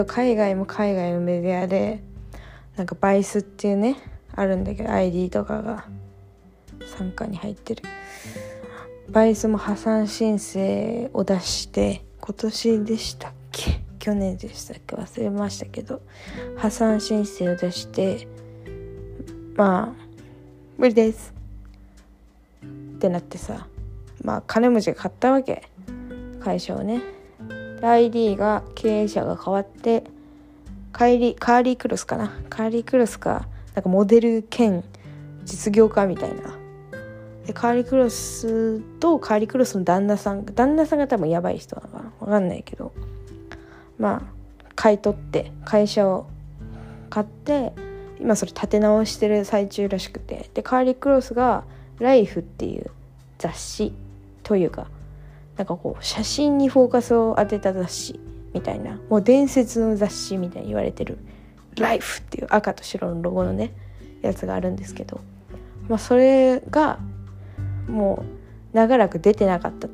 海外も海外のメディアでなんかバイスっていうねあるんだけど ID とかが傘下に入ってるバイスも破産申請を出して今年でしたっけ去年でしたっけ忘れましたけど破産申請を出してまあ無理ですってなってさ金持ちが買ったわけ会社をね。ID が経営者が変わってカーリークロスかななんかモデル兼実業家みたいなでカーリークロスとカーリークロスの旦那さんが多分やばい人なのかな分かんないけど買い取って会社を買って今それ立て直してる最中らしくてでカーリークロスがライフっていう雑誌というかなんかこう写真にフォーカスを当てた雑誌みたいなもう伝説の雑誌みたいに言われてるライフっていう赤と白のロゴのねやつがあるんですけどそれがもう長らく出てなかったと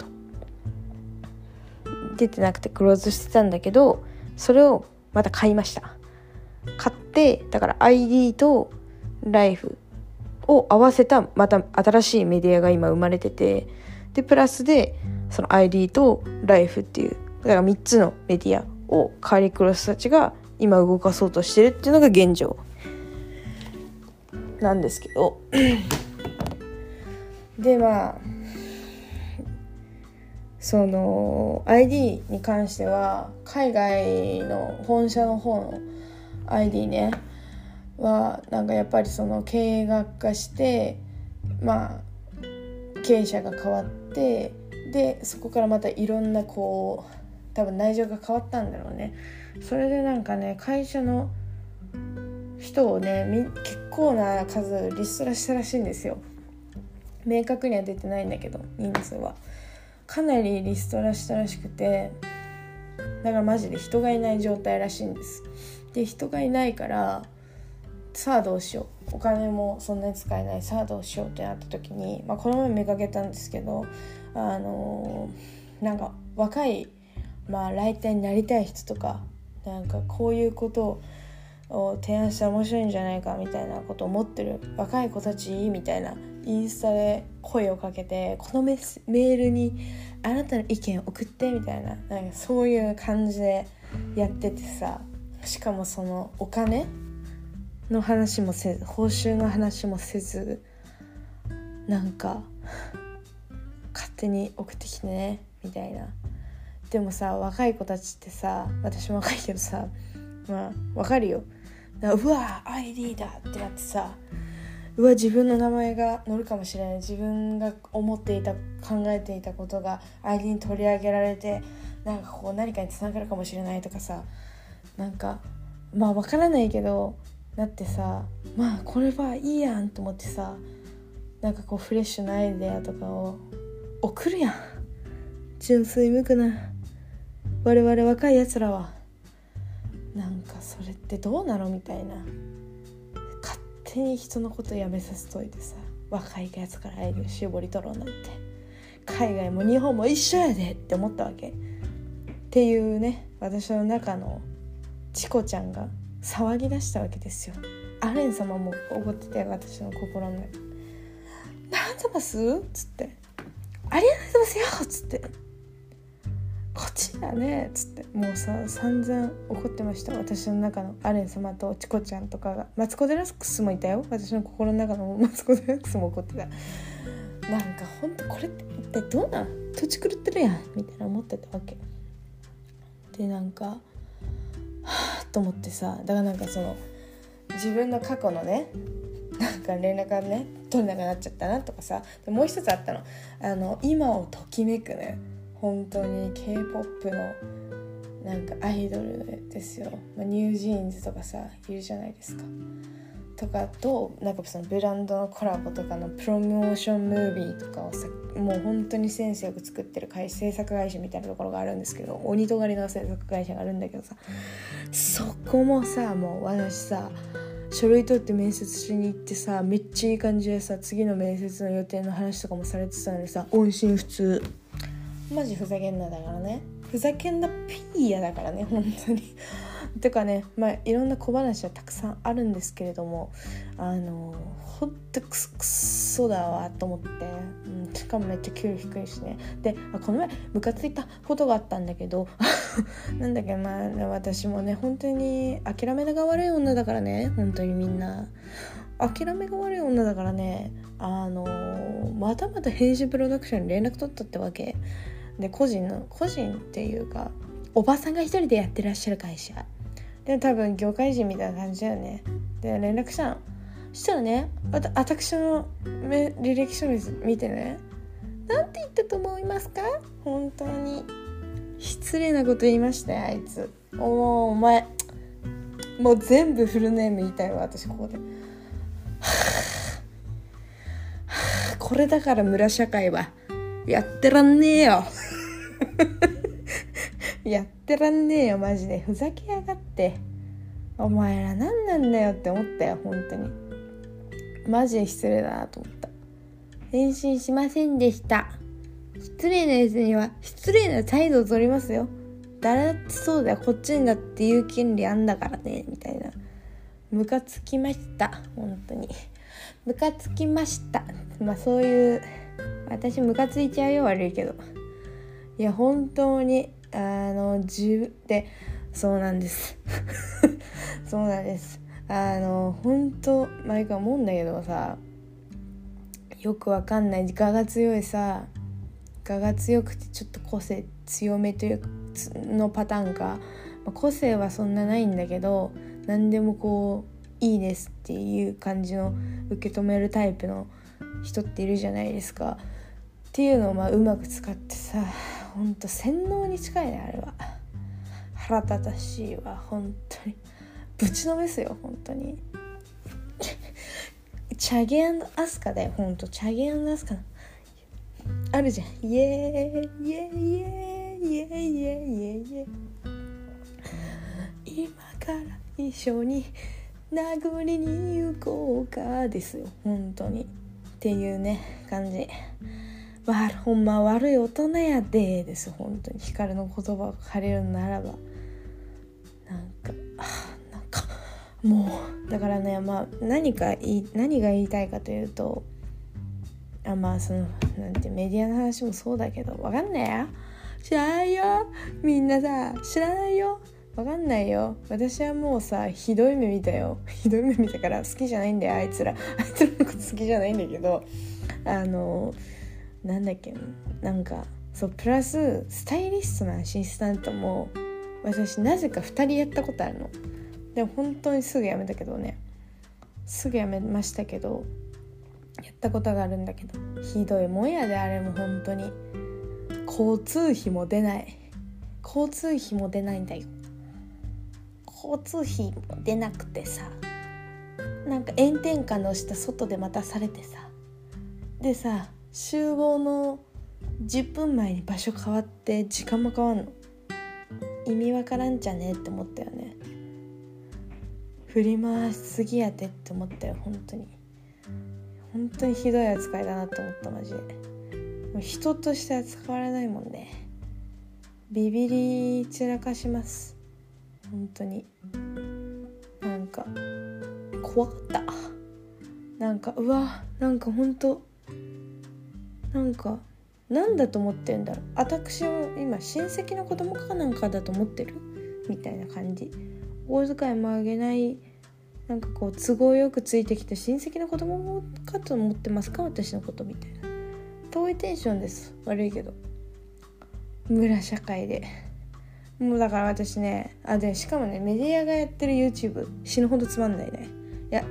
出てなくてクローズしてたんだけどそれをまた買いました買ってだから ID とライフを合わせたまた新しいメディアが今生まれててでプラスでその ID とライフっていうだから3つのメディアをカーリークロスたちが今動かそうとしてるっていうのが現状なんですけどでその ID に関しては海外の本社の方の ID ねはなんかやっぱりその経営が悪化して経営者が変わってでそこからまたいろんなこう多分内情が変わったんだろうね。それでなんかね会社の人をね結構な数リストラしたらしいんですよ。明確には出てないんだけど人数はかなりリストラしたらしくてだからマジで人がいない状態らしいんです。で人がいないからさあどうしようお金もそんなに使えないさあどうしようってなった時に、この前見かけたんですけどなんか若い、ライターになりたい人とかなんかこういうことを提案したら面白いんじゃないかみたいなことを思ってる若い子たちみたいなインスタで声をかけてこのメールにあなたの意見を送ってみたいな、なんかそういう感じでやっててさしかもそのお金の話もせず報酬の話もせずなんか勝手に送ってきてねみたいな。でもさ若い子たちってさ私も若いけどさわかるよ。うわ ID だってなってさ自分の名前が載るかもしれない自分が思っていた考えていたことが ID に取り上げられてなんかこう何かにつながるかもしれないとかさなんかわからないけどだってさこれはいいやんと思ってさなんかこうフレッシュなアイデアとかを送るやん純粋無垢な我々若いやつらはなんかそれってどうなのみたいな勝手に人のことやめさせといてさ若いやつからアイデア絞り取ろうなんて海外も日本も一緒やでって思ったわけっていうね私の中のチコちゃんが騒ぎ出したわけですよ。アレン様も怒ってて私の心の中なんとますつってありがとうございますよつってこっちだねつってもうさ散々怒ってました私の中のアレン様とチコちゃんとかがマツコ・デラックスもいたよ私の心の中のマツコ・デラックスも怒ってたなんかほんとこれって一体どうなん土地狂ってるやんみたいな思ってたわけでなんかはぁと思ってさだからなんかその自分の過去のねなんか連絡がね取れなくなっちゃったなとかさでもう一つあったの今をときめくね本当に K-POP のなんかアイドルですよ、ニュージーンズとかさいるじゃないですかとかとなんかそのブランドのコラボとかのプロモーションムービーとかをさもう本当にセンスよく作ってる制作会社みたいなところがあるんですけど鬼とがりの制作会社があるんだけどさそこもさもう私さ書類取って面接しに行ってさめっちゃいい感じでさ次の面接の予定の話とかもされてたのにさ音信不通マジふざけんなだからねふざけんなピーヤだからね本当にてかね、いろんな小話はたくさんあるんですけれども、ほんとクソだわと思って、しかもめっちゃ給料低いしね。でこの前ムカついたことがあったんだけどなんだっけ、私もね本当に諦めが悪い女だからね、本当にみんな諦めが悪い女だからね、またまた編集プロダクションに連絡取ったってわけで、個人っていうかおばさんが一人でやってらっしゃる会社で、多分業界人みたいな感じだよね。で連絡したの。したらね、私の履歴書見てね、なんて言ったと思いますか？本当に失礼なこと言いましたよ、あいつ。お前もう全部フルネーム言いたいわ、私ここで。これだから村社会はやってらんねえよやってらんねえよマジで。ふざけやがって、お前ら何なんだよって思ったよ、本当にマジで失礼だなと思った。返信しませんでした。失礼なやつには失礼な態度を取りますよ。誰だってそうだよ、こっちにだって言う権利あんだからね、みたいな。ムカつきました、本当にムカつきました。そういう私ムカついちゃうよ、悪いけど。いや本当にでそうなんですそうなんです。本当毎回思うんだけどさ、よくわかんない我が強くてちょっと個性強めというのパターンか、個性はそんなないんだけど、何でもこういいですっていう感じの受け止めるタイプの人っているじゃないですか。っていうのをうまく使ってさ、ほんと洗脳に近いね、あれは。腹立たしいわ、本当にぶちのめすよ、本当にチャゲ&アスカだよ、ほんとチャゲ&アスカあるじゃん、イエーイイエーイイエーイイエーイイエーイイエーイイエーイ、今から一緒に殴りに行こうかですよ、本当にっていうね感じ。ほんま悪い大人やでですよ、本当に。光の言葉を借りるならばなんかもうだからね、何が言いたいかというと、そのなんてメディアの話もそうだけど、わかんないよ、知らないよ、みんなさ知らないよ、わかんないよ。私はもうさひどい目見たよ、ひどい目見たから好きじゃないんだよ、あいつらのこと好きじゃないんだけど、なんだっけ、そうプラススタイリストのアシスタントも私なぜか2人やったことあるの。でも本当にすぐやめたけどね、すぐやめましたけど、やったことがあるんだけど、ひどいもんやで、あれも本当に。交通費も出ないんだよ。交通費も出なくてさ、炎天下の下外で待たされてさ、でさ集合の10分前に場所変わって時間も変わんの、意味わからんじゃねって思ったよね。振り回しすぎやてって思ったよ、本当にひどい扱いだなと思った、マジで。もう人として扱われないもんね。ビビり散らかします、本当に。怖かった。うわ、本当なんだと思ってんだろう、私は今親戚の子供かなんかだと思ってるみたいな感じ。お小遣いもあげない、都合よくついてきた親戚の子供かと思ってますか、私のことみたいな。遠いテンションです、悪いけど。村社会でもうだから私ね、でしかもね、メディアがやってる YouTube 死ぬほどつまんないね。いや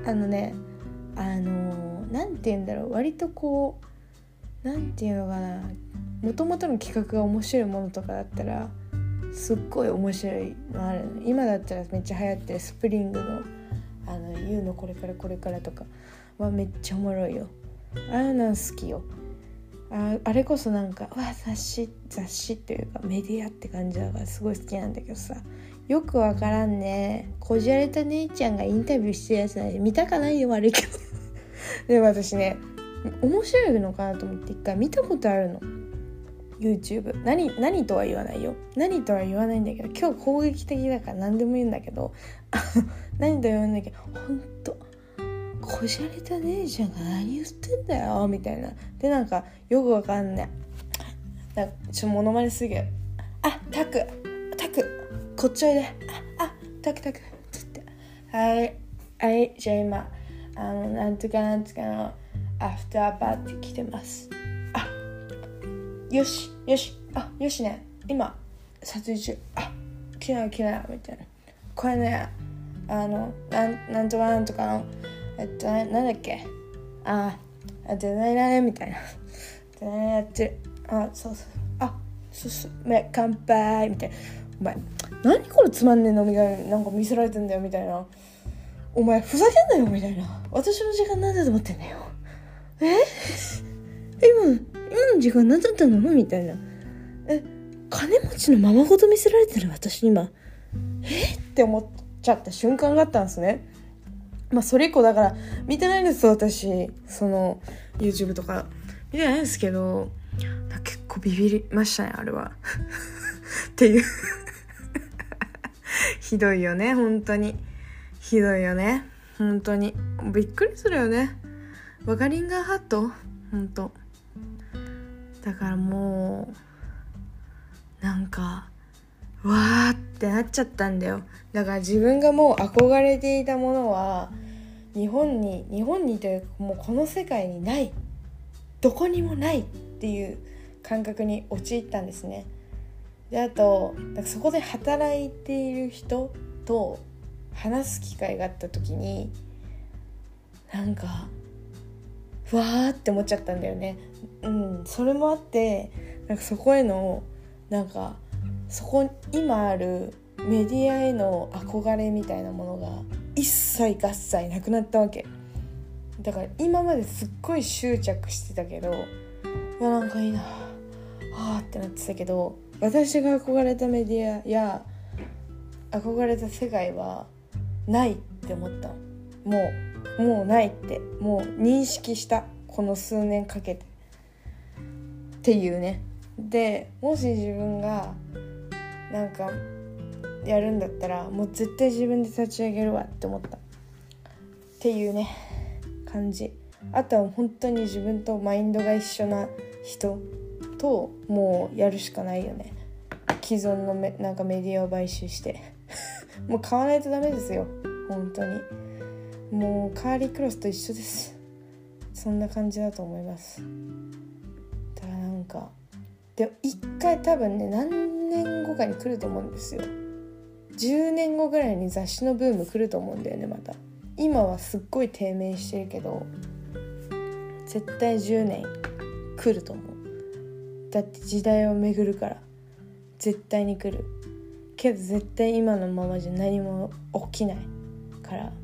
なんて言うんだろう、割とこうなんていうのかな、元々の企画が面白いものとかだったらすっごい面白いのあるの。今だったらめっちゃ流行ってるスプリングの言うのこれからとかはめっちゃおもろいよ。あれなん好きよ。あれこそ雑誌っていうかメディアって感じだからすごい好きなんだけどさ、よくわからんね、こじられた姉ちゃんがインタビューしてるやつなんで見たかないよ、悪いけどでも私ね、面白いのかなと思って一回見たことあるの。 YouTube 何とは言わないよ、何とは言わないんだけど、今日攻撃的だから何でも言うんだけど何とは言わないんだけど、ほんとこじゃれた姉ちゃんが何言ってんだよみたいな。でなんかよくわかんないなんかモノマネすぎる。タクこっちおいで、タクつって、はいじゃあ今なんとかのアフターパーティー来てます。よしね、今撮影中、来なみたいな。これねなんとかのなんだっけ、デザイナーねみたいな、デザイナーやってる、そう乾杯みたいな。お前何これつまんねえ飲み会なんか見せられてんだよみたいな。お前ふざけんなよみたいな。私の時間なんだと思ってんだよ。今の時間何だったのみたいな。金持ちのままごと見せられてる私今って思っちゃった瞬間があったんですね。それ以降だから見てないんです私、その YouTube とか見てないんですけど、結構ビビりましたねあれはっていうひどいよね、本当にひどいよね、本当にびっくりするよね。ワガリンガーハット本当だからもうなんかわーってなっちゃったんだよ。だから自分がもう憧れていたものは日本にというかもうこの世界にない、どこにもないっていう感覚に陥ったんですね。であとそこで働いている人と話す機会があった時になんかわーって思っちゃったんだよね。それもあってそこへのそこ今あるメディアへの憧れみたいなものが一切合切なくなったわけだから、今まですっごい執着してたけどなんかいいなってなってたけど、私が憧れたメディアや憧れた世界はないって思ったの。もうないってもう認識した、この数年かけてっていうね。でもし自分がやるんだったらもう絶対自分で立ち上げるわって思ったっていうね感じ。あとは本当に自分とマインドが一緒な人ともうやるしかないよね。既存のメディアを買収してもう買わないとダメですよ本当に。もうカーリークロスと一緒です。そんな感じだと思います。だからでも一回多分ね何年後かに来ると思うんですよ。10年後ぐらいに雑誌のブーム来ると思うんだよね。また今はすっごい低迷してるけど絶対10年来ると思う。だって時代を巡るから絶対に来るけど、絶対今のままじゃ何も起きないからいや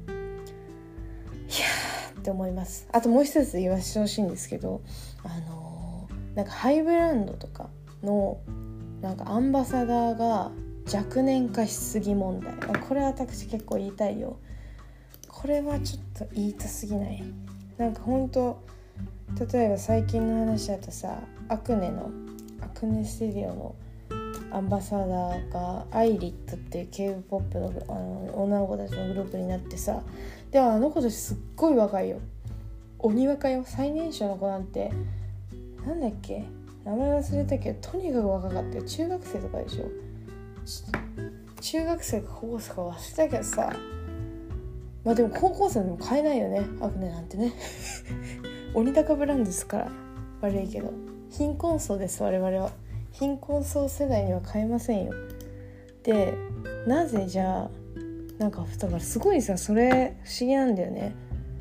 ーって思います。あともう一つ言わせてほしいんですけど、ハイブランドとかのアンバサダーが若年化しすぎ問題、これは私結構言いたいよ。これはちょっと言いたすぎない？本当例えば最近の話だとさ、アクネステディオのアンバサダーがアイリットっていう K-POP の、女の子たちのグループになってさ、であの子たちすっごい若いよ、鬼若いよ。最年少の子なんてなんだっけ、名前忘れたけどとにかく若かったよ。中学生とかでしょ、中学生か高校生か忘れたけどさ、でも高校生でも買えないよねアクネなんてね鬼高ブランドですから悪いけど、貧困層です。我々は貧困層世代には買えませんよ。でなぜじゃあだからすごいさ、それ不思議なんだよね。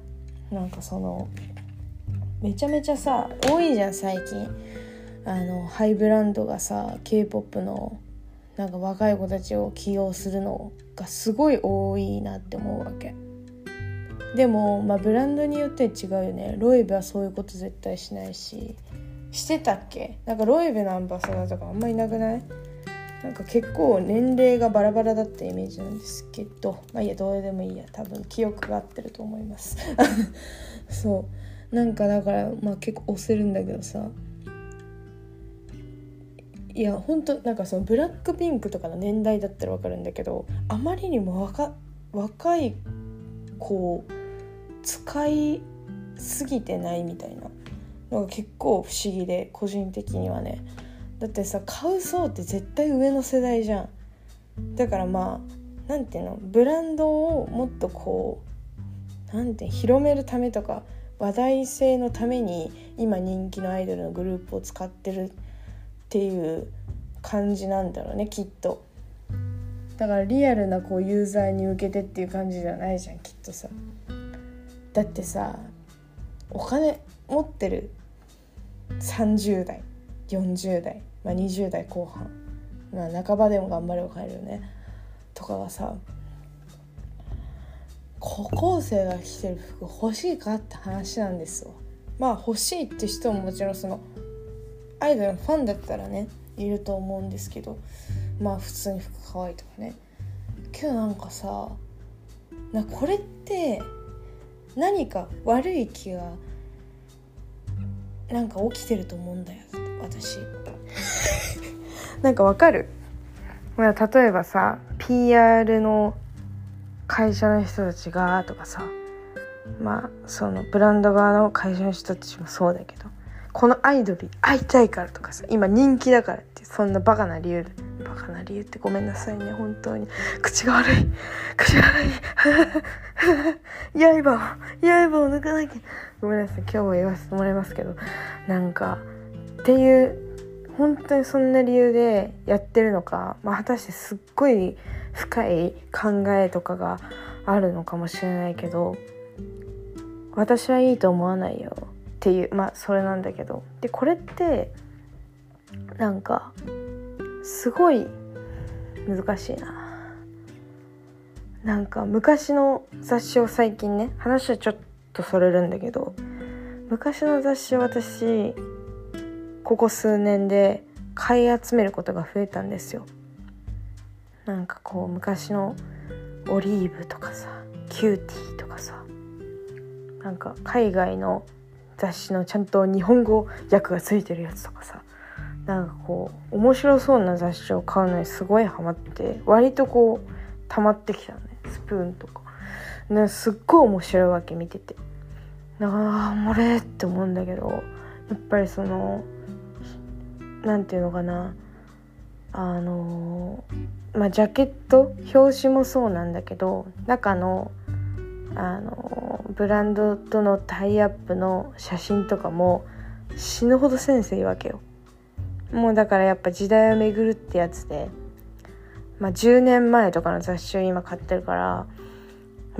めちゃめちゃさ多いじゃん最近。ハイブランドがさ K-POP の若い子たちを起用するのがすごい多いなって思うわけ。でもブランドによって違うよね。ロエベはそういうこと絶対しないし、してたっけ？ロエベのアンバサダーとかあんまいなくない？結構年齢がバラバラだったイメージなんですけど、いやどうでもいいや、多分記憶が合ってると思いますそうだから結構押せるんだけどさ、 いや本当なんかそのブラックピンクとかの年代だったら分かるんだけど、あまりにも若い子を使いすぎてないみたいなのが結構不思議で、個人的にはね。だってさ、買う層って絶対上の世代じゃん。だからまあなんていうの、ブランドをもっとこうなんて広めるためとか話題性のために今人気のアイドルのグループを使ってるっていう感じなんだろうね、きっと。だからリアルなこうユーザーに向けてっていう感じじゃないじゃん、きっとさ。だってさ、お金持ってる30代40代、20代後半、半ばでも頑張れば買えるよねとかがさ、高校生が着てる服欲しいかって話なんですよ。欲しいって人ももちろんそのアイドルのファンだったらねいると思うんですけど、普通に服可愛いとかね。けどなんかさ、これって何か悪い気がなんか起きてると思うんだよ私なんかわかる？例えばさ PR の会社の人たちがとかさ、そのブランド側の会社の人たちもそうだけど、このアイドルに会いたいからとかさ、今人気だからってそんなバカな理由ってごめんなさいね、本当に口が悪い刃を抜かなきゃ、ごめんなさい、今日も言わせてもらいますけど、なんかっていう本当にそんな理由でやってるのか、果たしてすっごい深い考えとかがあるのかもしれないけど、私はいいと思わないよっていう、それなんだけど、でこれってなんかすごい難しいな。なんか昔の雑誌を最近ね、話はちょっとそれるんだけど、昔の雑誌を私ここ数年で買い集めることが増えたんですよ。なんかこう昔のオリーブとかさ、キューティーとかさ、なんか海外の雑誌のちゃんと日本語訳がついてるやつとかさ、なんかこう面白そうな雑誌を買うのにすごいハマって、割とこう溜まってきたのね、スプーンとかね、すっごい面白いわけ見てて、おもれって思うんだけど、やっぱりそのなんていうのかな、ジャケット表紙もそうなんだけど、中のブランドとのタイアップの写真とかも死ぬほどセンスいいわけよ。もうだからやっぱ時代を巡るってやつで、10年前とかの雑誌を今買ってるから、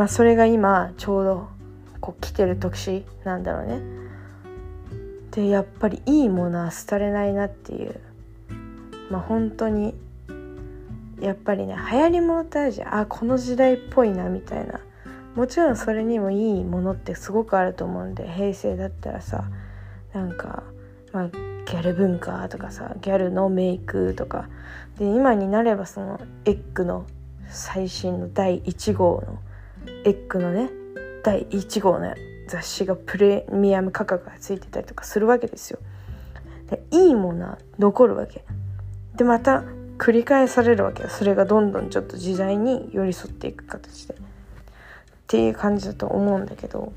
それが今ちょうどこう来てる年なんだろうね。でやっぱりいいものは廃れないなっていう、本当にやっぱりね、流行りものってあるじゃん、この時代っぽいなみたいな。もちろんそれにもいいものってすごくあると思うんで、平成だったらさ、なんかギャル文化とかさ、ギャルのメイクとかで、今になればそのエッグの最新の第1号のエッグのね第1号の雑誌がプレミアム価格がついてたりとかするわけですよ。でいいものは残るわけで、また繰り返されるわけよ。それがどんどんちょっと時代に寄り添っていく形でっていう感じだと思うんだけど、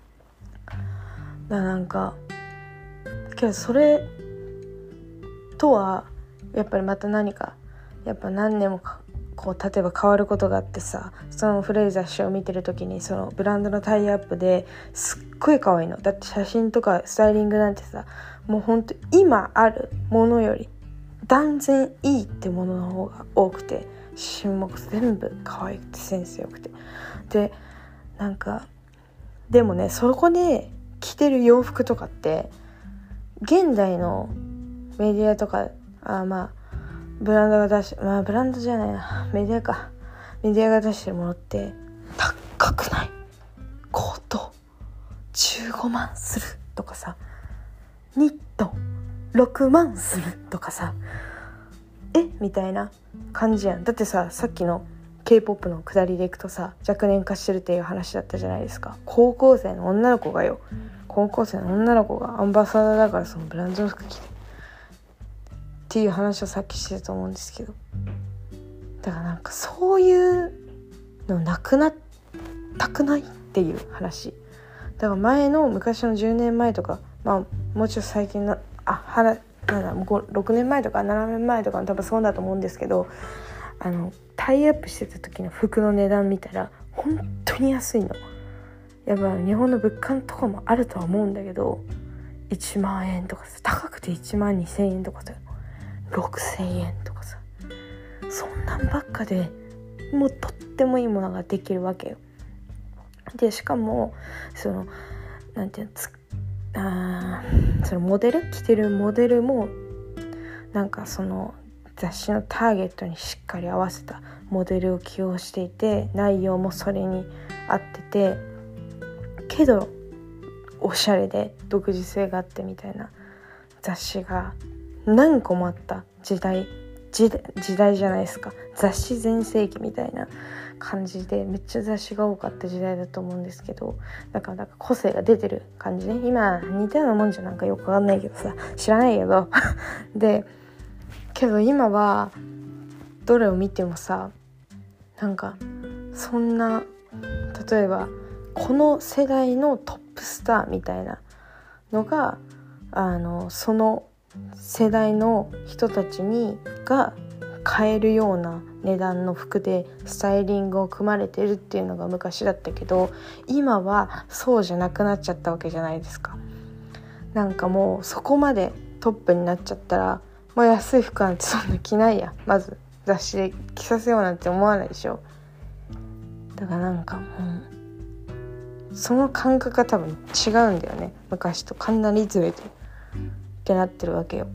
なんかけどそれとはやっぱりまた何かやっぱ何年もこう例えば変わることがあってさ、その古い雑誌を見てる時にそのブランドのタイアップですっごい可愛いの。だって写真とかスタイリングなんてさ、もうほんと今あるものより断然いいってものの方が多くて、品目全部可愛くてセンス良くて、でなんかでもね、そこで着てる洋服とかって現代のメディアとかブランドが出しブランドじゃないな、メディアが出してるものって高くない？コート15万するとかさ、ニット6万するとかさ、みたいな感じやん。だってさ、さっきの K-POP の下りでいくとさ、若年化してるっていう話だったじゃないですか。高校生の女の子がアンバサダーだからそのブランドの服着てっっていう話をさっきしてたと思うんですけど、だからなんかそういうのなくなったくないっていう話だから、昔の10年前とか、もうちょっと最近もう6年前とか7年前とか多分そうだと思うんですけど、タイアップしてた時の服の値段見たら本当に安いの。やっぱ日本の物価とかもあるとは思うんだけど、1万円とかさ、高くて1万2000円とかさ、6000円とかさ、そんなんばっかでもうとってもいいものができるわけよ。でしかもなんていうの、そのモデル着てるモデルもなんかその雑誌のターゲットにしっかり合わせたモデルを起用していて、内容もそれに合ってて、けどおしゃれで独自性があってみたいな雑誌が何個もあった時代じゃないですか。雑誌全盛期みたいな感じでめっちゃ雑誌が多かった時代だと思うんですけど、だから個性が出てる感じね。今似たようなもんじゃなんかよくわかんないけどさ、知らないけどでけど今はどれを見てもさ、なんかそんな、例えばこの世代のトップスターみたいなのがその世代の人たちが買えるような値段の服でスタイリングを組まれてるっていうのが昔だったけど、今はそうじゃなくなっちゃったわけじゃないですか。なんかもうそこまでトップになっちゃったら、もう安い服なんてそんな着ないや、まず雑誌で着させようなんて思わないでしょ。だからなんかその感覚が多分違うんだよね、昔とかなりずれてるってなってるわけよ。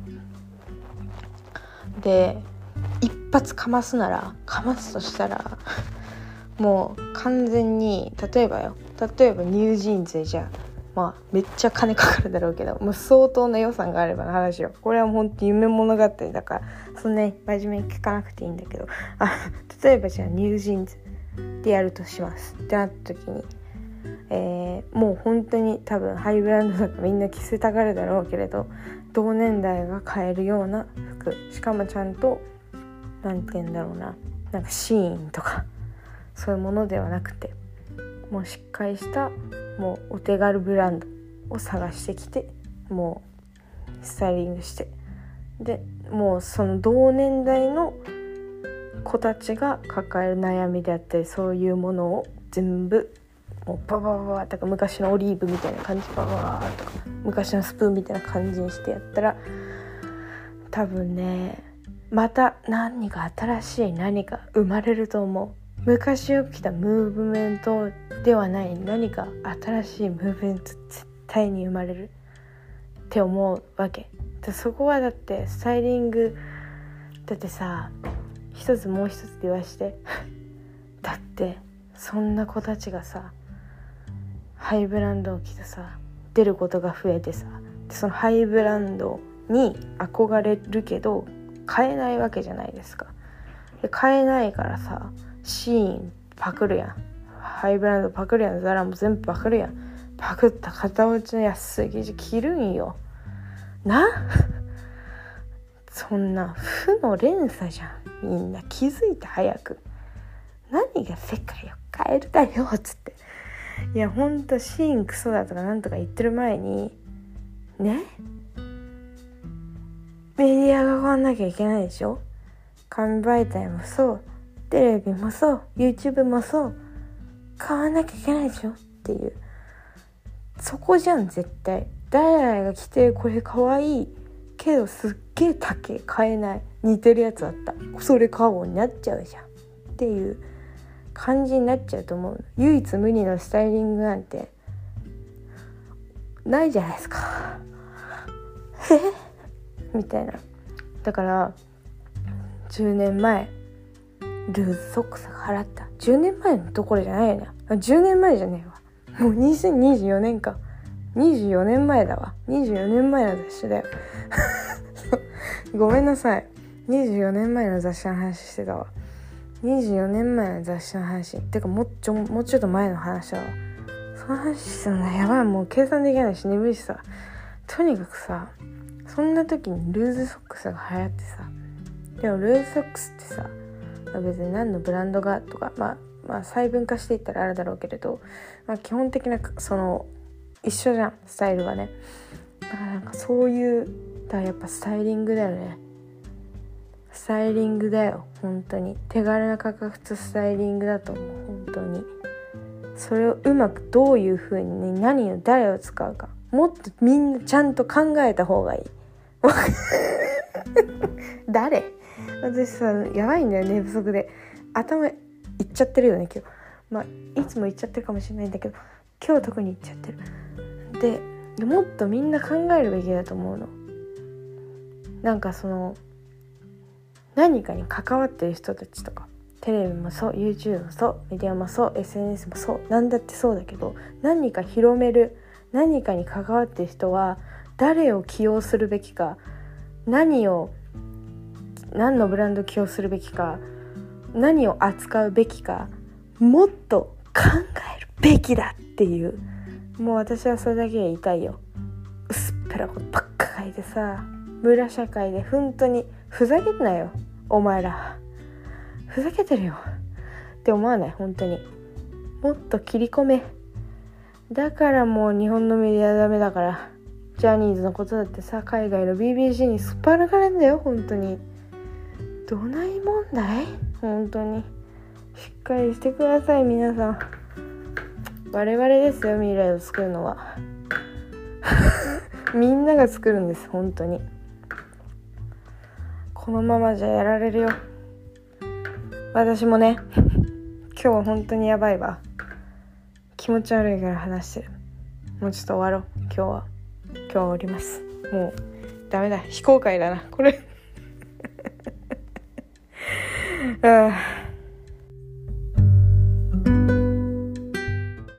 で一発かますとしたらもう完全に例えばニュージーンズでじゃあめっちゃ金かかるだろうけど、もう相当な予算があればの話よ。これは本当に夢物語だからそんなに真面目に聞かなくていいんだけど、例えばじゃあニュージーンズでやるとしますってなった時に、もう本当に多分ハイブランドだからみんな着せたがるだろうけれど、同年代が買えるような服、しかもちゃんとなんて言うんだろうな、なんかシーンとかそういうものではなくて、もうしっかりしたもうお手軽ブランドを探してきて、もうスタイリングして、でもうその同年代の子たちが抱える悩みであったり、そういうものを全部もうババババとか、昔のオリーブみたいな感じバババとか、昔のスプーンみたいな感じにしてやったら、多分ねまた何か新しい何か生まれると思う。昔よく来たムーブメントではない何か新しいムーブメント絶対に生まれるって思うわけで、そこはだってスタイリングだってさ、もう一つ言わしてだってそんな子たちがさハイブランドを着てさ出ることが増えてさ、でそのハイブランドに憧れるけど買えないわけじゃないですか。で買えないからさ、シーンパクるやん、ハイブランドパクるやん、ザラも全部パクるやん。パクった片落ちの安い生地着るんよなそんな負の連鎖じゃん。みんな気づいて早く、何が世界を変えるだよっつって、いやほんとシーンクソだとかなんとか言ってる前にね、メディアが変わんなきゃいけないでしょ。紙媒体もそう、テレビもそう、 YouTube もそう、変わんなきゃいけないでしょっていう、そこじゃん絶対。誰々が着てこれ可愛いけどすっげえ高い、買えない、似てるやつあった、それ買おうになっちゃうじゃんっていう感じになっちゃうと思う。唯一無二のスタイリングなんてないじゃないですかみたいな。だから10年前ルーズソックスが払った、10年前のところじゃないよね、10年前じゃねえわ、もう2024年か、24年前だわ、24年前の雑誌だよごめんなさい、24年前の雑誌の話してたわ。24年前の雑誌の話ってかもうちょっと前の話だわ。その話してたのやばい、もう計算できないし鈍いしさ、とにかくさ、 そんな時にルーズソックスが流行ってさ、でもルーズソックスってさ、別に何のブランドがとか、まあ細分化していったらあるだろうけれど、基本的なその一緒じゃん、スタイルはね。だからなんかそういう、だからやっぱスタイリングだよね。スタイリングだよ、本当に。手軽な価格とスタイリングだと思う、本当に。それをうまくどういう風に、何を誰を使うか、もっとみんなちゃんと考えた方がいい。誰？私さ、やばいんだよ、寝不足で頭いっちゃってるよね今日。いつもいっちゃってるかもしれないんだけど、今日特にいっちゃってる。でもっとみんな考えるべきだと思うの。なんかその何かに関わってる人たちとか、テレビもそう、 YouTube もそう、メディアもそう、 SNS もそう、何だってそうだけど、何か広める、何かに関わってる人は誰を起用するべきか、何のブランドを起用するべきか、何を扱うべきか、もっと考えるべきだっていう、もう私はそれだけ言いたいよ。薄っぺらことばっか書いてさ、村社会で本当にふざけんなよ、お前らふざけてるよって思わない？本当にもっと切り込め。だからもう日本のメディアダメだから、ジャニーズのことだってさ、海外の BBC にすっぱ抜かれんだよ。本当にどない問題？本当にしっかりしてください皆さん。我々ですよ、未来を作るのは。みんなが作るんです、本当に。このままじゃやられるよ。私もね、今日は本当にやばいわ。気持ち悪いから話してる。もうちょっと終わろう。今日は終わります。もうダメだ、非公開だなこれ。ああ